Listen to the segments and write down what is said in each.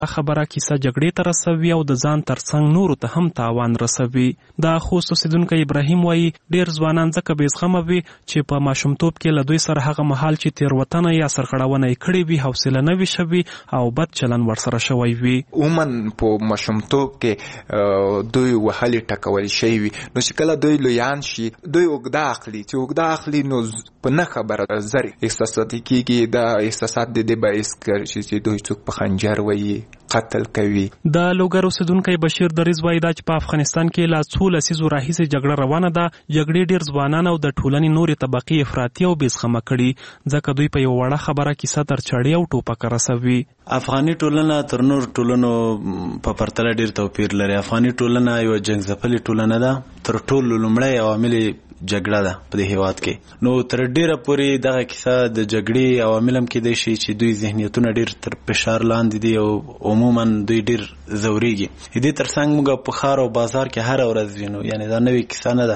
خبره کیسه جګړې ته رسوي او د ځان ترڅنګ نورو ته هم تاوان رسوي. د خوست اوسیدونکی ابراهیم وایي ډېر ځوانان ځکه بېزغمه وي چې په ماشومتوب کې له دوی سره هغه مهال چې تېروتنه یا سرغړونه یې کړې وي حوصله نه وي شوي او بد چلن ورسره شوی وي. عموما په ماشومتوب کې دوی وهلې ټکول شوي وي، نو چې کله دوی لویان شي دوی اوږده اخلي، چې اوږده اخلي نو په نه خبره زر احساساتي کېږي. دا احساسات د دې باعث کړي چې دوی څوک په خنجر وایي، قتل کوي. د لوګر اوسیدونکی بشیر دریز وایي دا چې په افغانستان کې لا څو لسیزو راهیسې جګړه روانه ده. جګړې ډېر ځوانان او د ټولنې نورې طبقې افراطي او بېزغمه کړي، ځکه دوی په یو وړه خبره کیسه تر چړې او ټوپکه رسوي. افغاني ټولنه تر نور ټولنو په پرتله ډېر توپیر لري. افغاني ټولنه یو جنګ ځپلې ټولنه ده. تر ټولو لومړی عوامل جګړه ده په دې هیواد کې. نو تر ډیره پورې دغه کیسه د جګړې عوامل هم کېدای شي چې دوی ذهنیتونه ډیر تر فشار لاندې دي او عموما دوی ډیر ځورېږي. دې ترڅنګ موږ په ښار او بازار کې هره ورځ وینو، یعنی دا نوې کیسه نه ده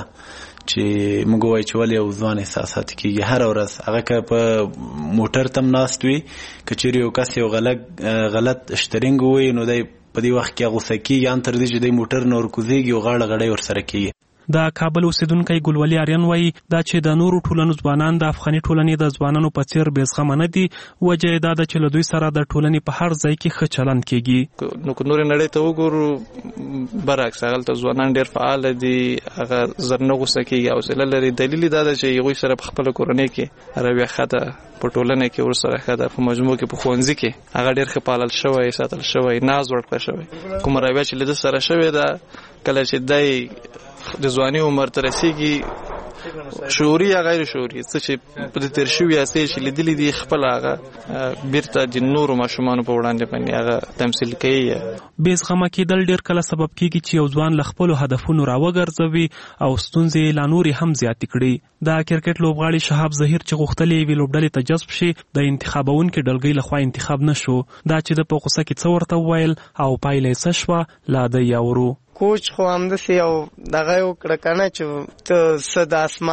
چې موږ وایو چې ولې یو ځوان احساسات کېږي. هره ورځ هغه که په موټر تم ناست وي، که چیرې یو کس یو غلط اشترینګ ووایي نو دی په دې وخت کې غوسه کېږي، ان تر دې چې دی موټر نه ورکوزېږي او غاړه غړۍ ورسره کېږي. د کابل اوسیدونکی ګلولي آریان وایي دا چې د نورو ټولنو ځوانان د افغاني ټولنې د ځوانانو په څیر بېزغمه نه دي، وجه یې دا ده چې له دوی سره د ټولنې په هر ځای کې ښه چلند کېږي. نو که نورې نړۍ ته وګورو برعکس هغلته ځوانان ډېر فعاله دي، هغه زر نه غوسه کېږي، حوصله لري. دلیل یې دا ده چې هغوی سره په خپله کورنۍ کې رویه ښه ده، په ټولنه کې ورسره ښه ده، په مجموع کې په ښوونځي کې هغه ډېر ښه پالل شوی، ساتل شوی، ناز ورکړی شوی. کومه رویه چې له ده سره شوې ده، کله چې دی د ځواني عمر ته رسېږي، شعوري یا غیر شعوري څه چې په دې تېر شوي هڅې چې لیدلي دي خپله هغه بیرته د نورو ماشومانو په وړاندې باندې هغه تمثیل کوي. بېزغمه کېدل ډېر کله سبب کېږي چې یو ځوان له خپلو هدفونو راوګرځوي او ستونزې لا نورې هم زیاتې کړي. د کرکټ لوبغاړي شهاب ظهیر چې غوښتل یوې لوبډلې ته جذب شي، د انتخابونکې ډلګۍ لخوا انتخاب نه شو. دا چې د په غوسه کې څه ورته وویل او پایله یې څه شوه، لا دی اورو. کوچ خو همداسې یو دغه یې وکړه که نه چې ته څه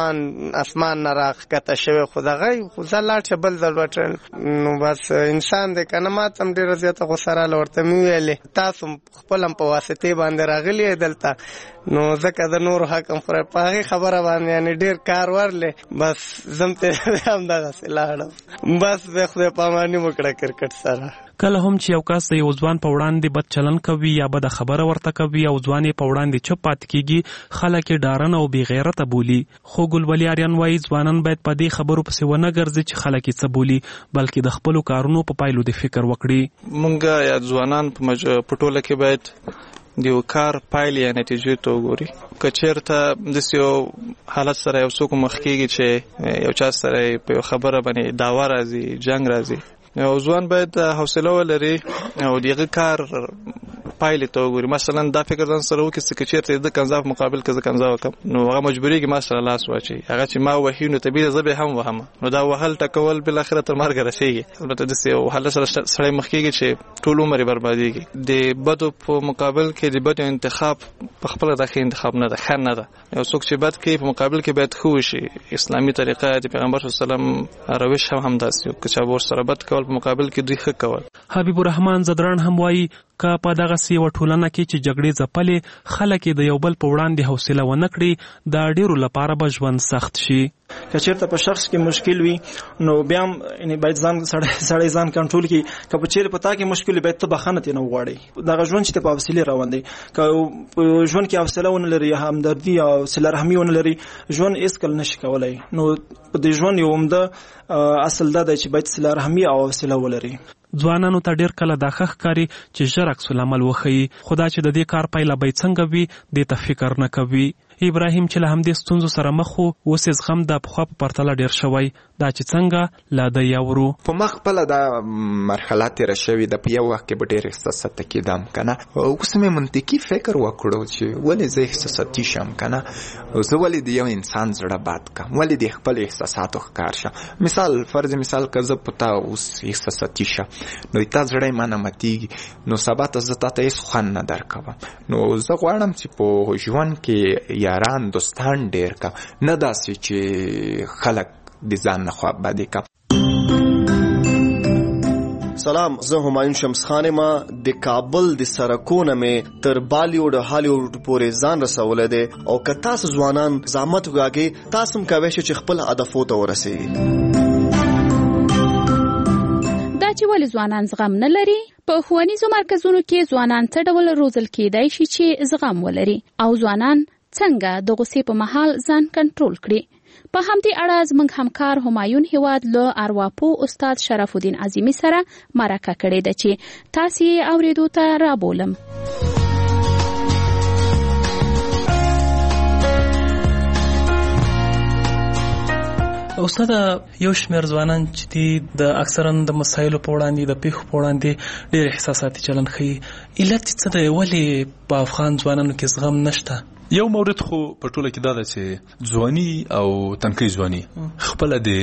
د اسمان نه راښکته شوی، خو دغه خو ځه لاړ شه بل ځل وټرل. نو بس انسان دی که نه. ما ته هم ډېره زیاته غوسه راله، ورته مې ویلې تاسو خپل هم په واسطې باندې راغلي یې دلته، نو ځکه د نورو حق هم خورئ. په هغې خبره باندې یعنې ډېر کار ورلې، بس زم ته همدغسې لاړم. بس بیا خدای پاماني وکړه کرکټ سره. کله هم چې یو کس د یو ځوان په وړاندې بد چلن کوي یا بده خبره ورته کوي او ځوان یې په وړاندې چپ پاتې کېږي، خلک یې ډارن او بې غیرته بولي. خو ګلولي آریان وایي ځوانان باید په دې خبرو پسې ونه ګرځي چې خلک یې څه بولي، بلکې د خپلو کارونو په پایلو د فکر وکړي. مونږ یا ځوانان په ټوله کې باید د یو کار پایلې یا نتیجې ته وګوري. که چېرته داسې یو حالت سره یو څوک مخ کېږي چې یو چا سره په یو خبره باندې دعوا راځي، جنګ راځي، نو ځوان باید حوصله ولري او د هغه کار پایلې ته وګوري. مثلا دا فکر ځان سره وکړي چې که چېرته د کنځا په مقابل کې زه کنځا وکړم، نو هغه مجبورېږي ما سره لاس واچوي. هغه چې ما وهي نو طبیعي زه به هم وهم، نو دا وهل ټکول بالاخره تر مرګه رسېږي. البته داسې یو حالت سره سړی مخ کېږي چې ټول عمر یې بربادېږي. د بدو په مقابل کې د بدو انتخاب په خپله دا ښه انتخاب نه ده، ښه نه ده. یو څوک چې بد کوي په مقابل کې باید ښه وشي. اسلامي طریقه د پیغمبر صلی الله علیه وسلم روش هم همداسې و، که چا ورسره بد کول په مقابل کې دوی ښه کول. حبیب الرحمن زدران هم وایي که په دغسې یوه ټولنه کې چې جګړې ځپلې خلک یې د یو بل په وړاندې حوصله ونه کړي، د ډېرو لپاره به ژوند سخت شي. که چېرته په شخص کې مشکل وي نو بیا هم باید سړی ځان کنټرول کړي. که په چېرې په تا کې مشکل وي باید ته بخښنه ترې نه وغواړې. دغه ژوند چې ته په حوصلې روان دی، که په ژوند کې حوصله ونه لري، همدردي او صله رحمي ونه لري، ژوند هېڅکله نشي کولی. نو په دې ژوند یو عمده اصل دا دی چې باید صله رحمي او حوصله ولري. ځوانانو ته ډېر کله دا ښه ښکاري چې ژر عکس العمل وښیي، خو دا چې د دې کار پایله به څنګه وي دې ته فکر نه کوي. ابراهیم چې له همدې ستونزو سره مخ و، اوس یې زغم د پخوا په پرتله ډېر شوی. دا چې څنګه لا دی اورو. په ما خپله دا مرحله تېره شوې ده. په یو وخت کې به ډېر احساساتي کېدم که نه. اوس مې منطقي فکر وکړو چې ولې زه احساساتي شم که نه، زه ولې د یو انسان زړه بد کړم، ولې د خپل احساساتو ښکار شم. مثال فرض مثال که زه په تا اوس احساساتي شم، نو تا زړه یې ما نه ماتېږي، نو سبا ته زه تا ته هېڅ خوند نه درکوم. نو زه غواړم چې په ژوند کې یاران دوستان ډېر کړم، نه داسې چې خلک د ځان نه خوا بدې کړم. سلام، زه همایون شمس خان ما د کابل د سرکونه مې تر بالیوډ او هالیوډ پورې ځان رسولی دی او که تاسو ځوانان زحمت وکاږئ تاسو هم کولی شئ چې خپل هدفو ته ورسیږئ. دا چې ولې ځوانان زغم نه لري؟ په ښوونیزو مرکزونو کې ځوانان څه ډول روزل کېدای شي چې زغم ولري او ځوانان څنګه د غوسې په مهال ځان کنټرول کړي؟ په همدې اړه زموږ همکار همایون هیواد له ارواپو استاد شرف الدین عظیمی سره مرکه کړې ده چې تاسو یې اوریدو ته رابولم. استاد، یو شمېر ځوانان چې دي د اکثرا د مسایلو په وړاندې د پیښو په وړاندې ډېر احساساتي چلند ښیي. علت څه دی؟ ولې په افغان ځوانانو کې زغم نشته؟ یو مورد خو په ټوله کې دا ده چې ځواني او تنکۍ ځواني خپله د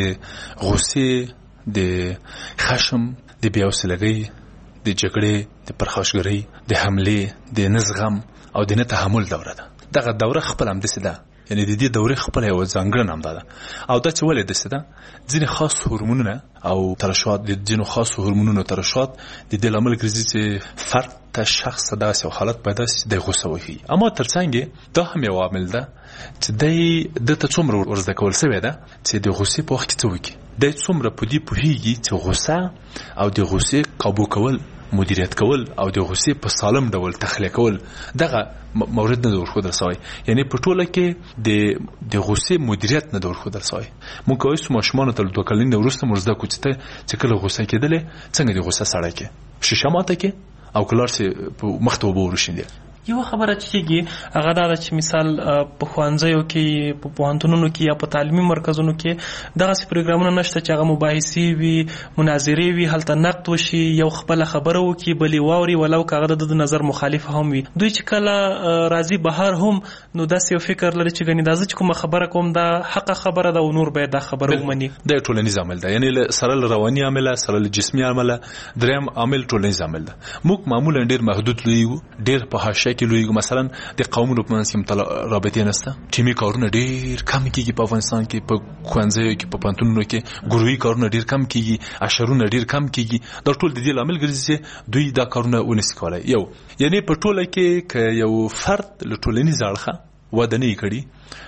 غصې، د خشم، د بېحوصلګۍ، د جګړې، د پرخاشګرۍ، د حملې، د نه زغم او د نه تحمل دوره ده. دغه دوره خپل همداسې ده، یعنی د دې دورې خپله یوه ځانګړنه همدا ده. او دا چې ولې داسې ده، ځینې خاص هورمونونه او ترشحات، د ځینو خاصو هورمونونو ترشحات د دې لامل ګرځي چې فرد ته شخص داسې یو حالت پیدا شي د غوسه وهي. اما ترڅنګ دا هم یو عامل ده چې د ته څومره ورزده کول شوی ده چې د غوسې په وخت کې څه وکړي. دی څومره په دې پوهېږي چې غوسه او د غوسې قابو کول، مدیریت کول او د غوسې په سالم ډول تخلیه کول دغه مورد نه ورښودل شوی. یعنی په ټوله کې د غوسې مدیریت نه ورښودل شوی. موږ کولی شو ماشومانو ته له 2 کلنۍ نه وروسته موږ زده کړو چې کله غوسه کېدلې څنګه د غوسه سړی کې شیشه ماته کې او کلار چې مخ ته اوبه وروشیندې. یو خبره چې کېږي هغه دا ده چې مثال په ښوونځیو کې، په پوهنتونونو کې یا په تعلیمي مرکزونو کې دغسې پروګرامونه نشته چې هغه مباحثې وي، مناظرې وي، هلته نقد وشي، یو خپله خبره وکړي بل یې واوري، ولو که هغه د نظر مخالفه هم وي. دوی چې کله راځي بهر هم نو داسې یو فکر لري چې ګنې دا زه چې کومه خبره کوم دا حقه خبره ده او نور باید دا خبره ومني. دا یو ټولنیز عامل ده، یعنی سره له رواني عامله، سره له جسمي عامله، دریم عامل ټولنیز عامل ده. موږ معمولا ډېر محدود لویږو، ډېر په حاشیه کې لویږو. مثلا د قومونو په منځ کې رابطې نشته، ټیمي کارونه ډېر کم کېږي په افغانستان کې، په ښوونځیو کې، په پوهنتونونو کې ګروهي کارونه ډېر کم کېږي، اشرونه ډېر کم کېږي. دا ټول د دې لامل ګرځي چې دوی دا کارونه ونشي کولی. یو یعنی په ټوله کې که یو فرد له ټولنیز اړخه وده نه یې کړي،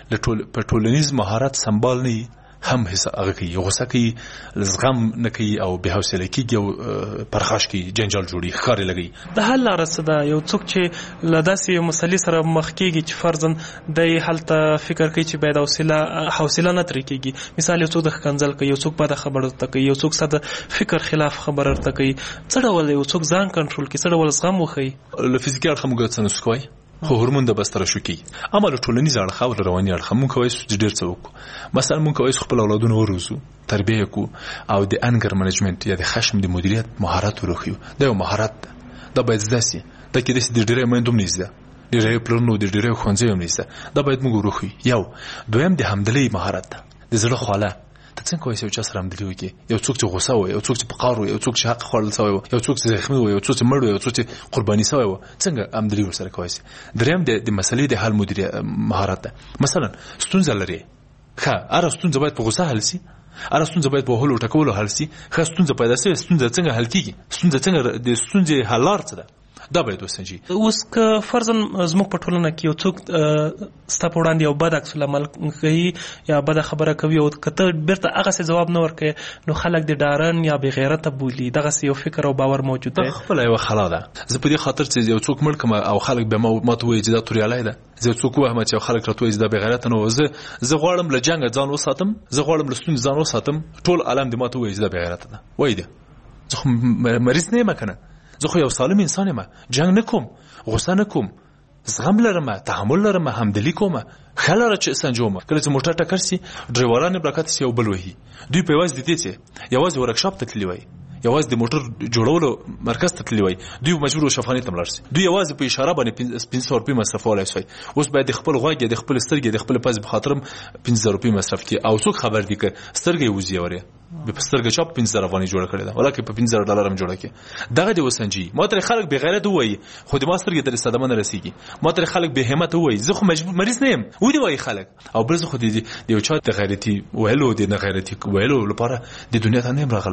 په ټولنیز مهارت سمبال نه یي، هم هغه کوي غوسه کوي، زغم نه کوي او بې حوصله کېږي او پرخاش کوي، جنجال جوړي، ښکار یې لګوي. د حل لاره څه ده؟ یو څوک چې له داسې یو مسلې سره مخ کېږي چې فرضاً دی هلته فکر کوي چې باید حوصله نه ترې کېږي. مثال یو څوک د ښکنځل کوي، یو څوک بده خبره ورته کوي، یو څوک ساده فکر خلاف خبره ورته کوي، څه ډول یو څوک ځان کنټرول کړي، څه ډول زغم وښیي؟ له فزیکي اړخه موږ څه نسو کوی، خو هورمون د بستر شو کی. اما له ټولنیز اړخه او رواني اړخه موږ کوی چې ډېر څه وکړو. مثلا موږ کوی خپل اولادونه وروزو، تربیه کو او د انګر منیجمنت یا د خشم د مدیریت مهارت ورخیو. دا یو مهارت ده، دا باید زده سي. دا کې د ډېرې مېندوم نه زده، ډېرې پلرونو د ډېرې ښوونځیو نه زده. دا باید موږ ورخیو. یو دویم د حمدلې مهارت ده، د زړه خواله. ته څنګه کوی چې چا سره حمدلې وکړي؟ یو څوک چې غوسه وي، یو څوک چې په قهر وي، یو څوک چې حق خوړل شوی وي، یو څوک چې زخمي وي، یو څوک چې مړ وي، یو څوک چې قرباني شوی وي، څنګه حمدلې ورسره کوی شي؟ دریم د مسلې د حل مدیریت مهارت ده. مثلا ستونزه لري، ښه هره ستونزه باید په غوسه حل شي، هره ستونزه باید په وهلو ټکولو حل شي. ښه ستونزه پیدا شوې، ستونزه څنګه حل کېږي؟ ستونزه څنګه د ستونزې حل لار څه ده؟ دا باید وسنجي. اوس که فرضاً زموږ په ټولنه کې یو څوک ستا په وړاندې یو بد عکس العمل کوي یا بده خبره کوي او که ته بیرته هغسې ځواب نه ورکوې نو خلک د ډارن یا بې غیرته بولي. دغسې یو فکر او باور موجود دی. خپله یوه خلا ده. زه په دې خاطر چې یو څوک مړ کړم او خلک بیا ماته ووایي چې دا توریالی ده، زه یو څوک ووهم چې خلک راته وایي چې دا بې غیرته نه و، زه غواړم له جنګه ځان وساتم، زه غواړم له ستونزې ځان وساتم، ټول عالم دې ماته ووایي چې دا بې غیرته ده. وایي ده زه خو مریض نه یم که نه، زه خو یو سالم انسان یم، جنګ نه کوم، غوسه نه کوم، زغم لرم، تحمل لرم، همدلي کوم، ښه لاره چې سنجوم. کله چې موټر ټکر شي ډریوران یې براکت شي یو بل وهي، دوی په یوازې د دې چې یوازې ورکشاپ ته تللي وای، یوازې د موټر جوړولو مرکز ته تللي وای، دوی مجبور و شفاخانې ته ولاړ شي، دوی یوازې په اشاره باندې 500 روپۍ مصرفولی شوی. اوس باید د خپل غوږ یا د خپل سترګې د خپل پزې په خاطر 5000 روپۍ مصرف کړي. او څوک خبر دي که سترګې یې وځي اورې په سترګه چاپ 5000 افغانۍ جوړه کړې ده، ولکه په 5000 ډالر هم جوړه کړي. دغه دی وسنجي. ما ترې خلک بې غیرت ووایي خو د ما سترګې ته صدمه نه رسېږي، ما ترې خلک بې همت ووایي، زه خو مریض نه یم ودې وایي خلک. او بل زه خو د یو چا د غیرتي ویلو د نه غیرتي ویلو لپاره د دنیا ته نه یم راغلی،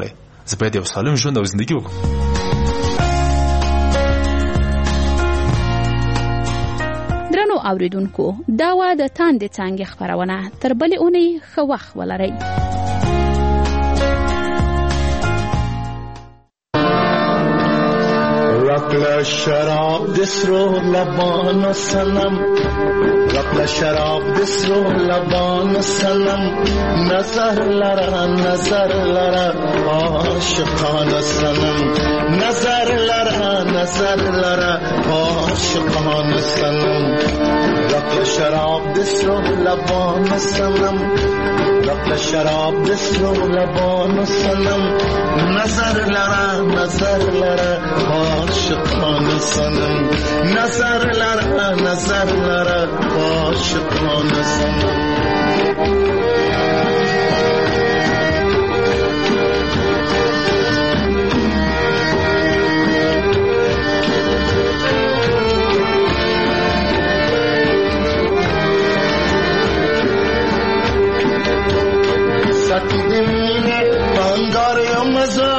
زه باید یو سالم ژوند او زندگی وکړم. درنو اوریدونکو، دا وا د تاندې څانګې خپرونه. تر بلې اونۍ ښه وخت ولرئ. رقل شراب دسرو لبان سنم، رقل شراب دسرو لبان سنم، نظر لرا نظر لرا عاشقان سنم، نظر لرا نظر لرا عاشقان سنم، رقل شراب دسرو لبان سنم، رقل شراب دسرو لبان سنم، نظر لرا نظر لرا عاشقان سنم، نظر لرا نظر لرا عاشقان سنم. ساتی دمینه بانگار مزا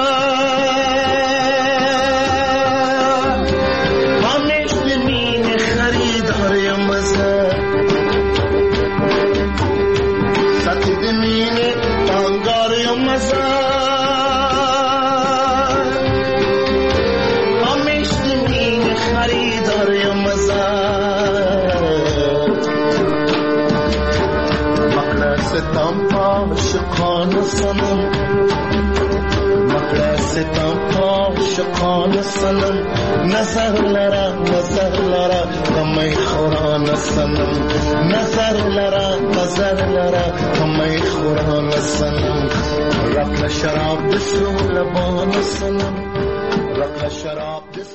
همیش دمینه خریدار مزا، ساتی دمینه بانگار مزا همیش دمینه خریدار مزا، مقرستم عاشقان سنم، مقرستم عاشقان سنم، نظر لرا نظر لرا کمی خوران سنم، نظر لرا نظر لرا کمی خوران سنم، رقل شراب دسرو لبان سنم، رقل شراب